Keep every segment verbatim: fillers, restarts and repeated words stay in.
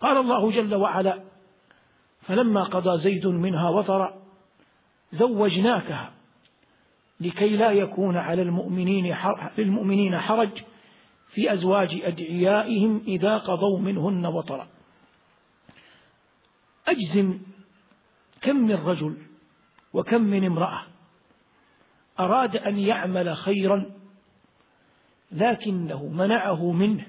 قال الله جل وعلا: فلما قضى زيد منها وطرا زوجناكها لكي لا يكون على المؤمنين للمؤمنين حرج في أزواج أدعيائهم إذا قضوا منهن وطرا. أجزم كم من رجل وكم من امرأة أراد أن يعمل خيرا لكنه منعه منه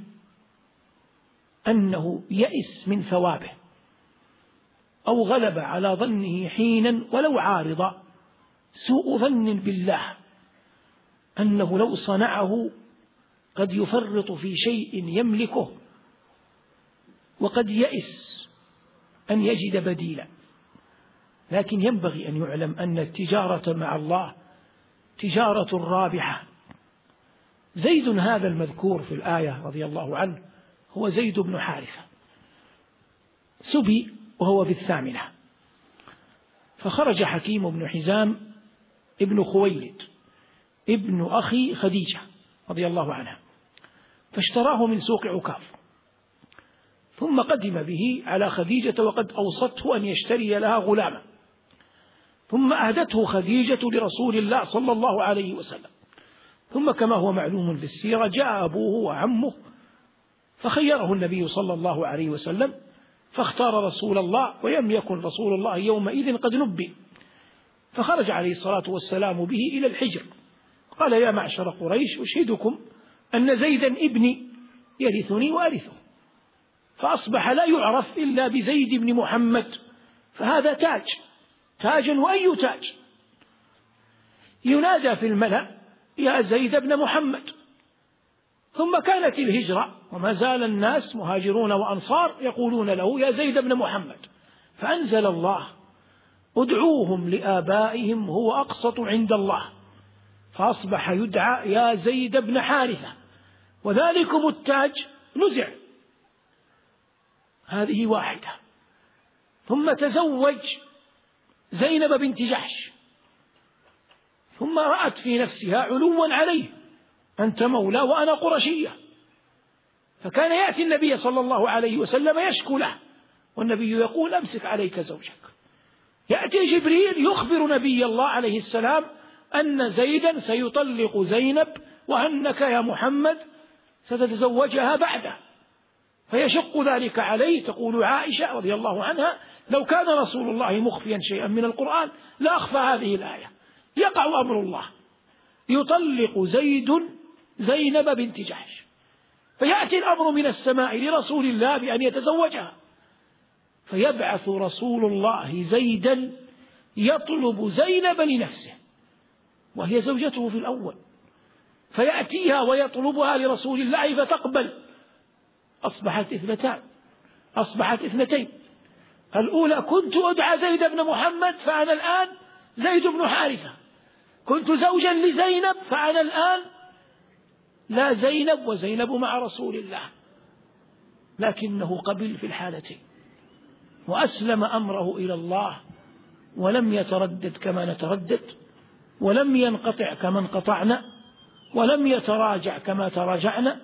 أنه يئس من ثوابه، أو غلب على ظنه حينا ولو عارضا سوء ظن بالله أنه لو صنعه قد يفرط في شيء يملكه وقد يئس أن يجد بديلا. لكن ينبغي أن يعلم أن التجارة مع الله تجارة رابحة. زيد هذا المذكور في الآية رضي الله عنه هو زيد بن حارثة، سبي وهو في الثامنة، فخرج حكيم بن حزام ابن خويلد ابن أخي خديجة رضي الله عنها، فاشتراه من سوق عكاظ، ثم قدم به على خديجة وقد أوصته أن يشتري لها غلاما، ثم أهدته خديجة لرسول الله صلى الله عليه وسلم. ثم كما هو معلوم في السيرة جاء أبوه وعمه فخيره النبي صلى الله عليه وسلم فاختار رسول الله، ولم يكن رسول الله يومئذ قد نبئ، فخرج عليه الصلاة والسلام به إلى الحجر، قال: يا معشر قريش أشهدكم أن زيدا ابني يرثني وأرثه، فأصبح لا يعرف إلا بزيد بن محمد، فهذا تاج تاجا وأي تاج. ينادى في الملأ: يا زيد بن محمد. ثم كانت الهجرة وما زال الناس مهاجرون وأنصار يقولون له: يا زيد بن محمد. فأنزل الله: ادعوهم لآبائهم هو أقسط عند الله، فأصبح يدعى يا زيد بن حارثة، وذلكم التاج نزع. هذه واحدة. ثم تزوج زينب بنت جحش، ثم رأت في نفسها علوا عليه: أنت مولى وأنا قرشية. فكان يأتي النبي صلى الله عليه وسلم يشكو له، والنبي يقول: أمسك عليك زوجك. يأتي جبريل يخبر نبي الله عليه السلام أن زيدا سيطلق زينب وأنك يا محمد ستتزوجها بعده، فيشق ذلك عليه. تقول عائشة رضي الله عنها: لو كان رسول الله مخفيا شيئا من القرآن لأخفى هذه الآية. يقع أمر الله، يطلق زيد زينب بنت جحش، فيأتي الأمر من السماء لرسول الله بأن يتزوجها، فيبعث رسول الله زيدا يطلب زينب لنفسه وهي زوجته في الأول، فيأتيها ويطلبها لرسول الله فتقبل. أصبحت اثنتان، أصبحت اثنتين. الأولى: كنت أدعى زيد بن محمد فأنا الآن زيد بن حارثة، كنت زوجا لزينب فأنا الآن لا زينب وزينب مع رسول الله. لكنه قبل في الحالتين وأسلم أمره إلى الله، ولم يتردد كما نتردد، ولم ينقطع كما انقطعنا، ولم يتراجع كما تراجعنا.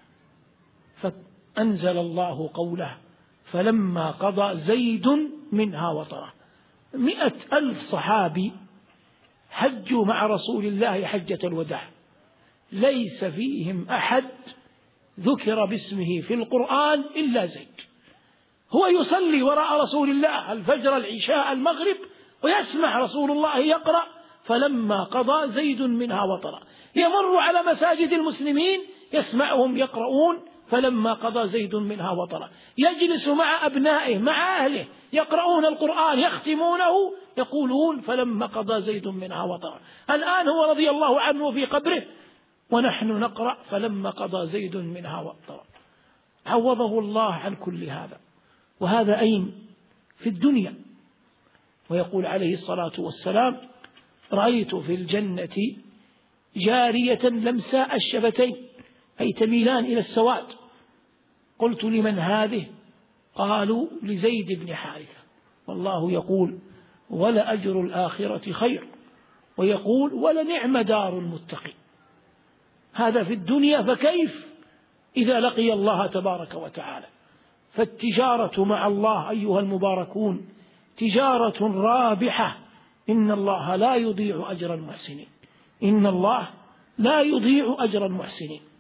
فأنزل الله قوله: فلما قضى زيد منها وطرا. مئة ألف صحابي حجوا مع رسول الله حجة الوداع، ليس فيهم أحد ذكر باسمه في القرآن إلا زيد. هو يصلي وراء رسول الله الفجر العشاء المغرب ويسمع رسول الله يقرأ: فلما قضى زيد منها وطرا. يمر على مساجد المسلمين يسمعهم يقرؤون: فلما قضى زيد منها وطرا. يجلس مع أبنائه مع أهله يقرؤون القرآن يختمونه يقولون: فلما قضى زيد منها وطرا. الآن هو رضي الله عنه في قبره ونحن نقرأ: فلما قضى زيد منها وطرا. عوضه الله عن كل هذا. وهذا أين؟ في الدنيا. ويقول عليه الصلاة والسلام: رأيت في الجنة جارية لمساء الشفتين، أي تميلان إلى السواد. قلت: لمن هذه؟ قالوا: لزيد بن حارثة. والله يقول: ولأجر الآخرة خير، ويقول: ولنعم دار المتقين. هذا في الدنيا، فكيف إذا لقي الله تبارك وتعالى؟ فالتجارة مع الله أيها المباركون تجارة رابحة. إن الله لا يضيع أجر المحسنين، إن الله لا يضيع أجر المحسنين.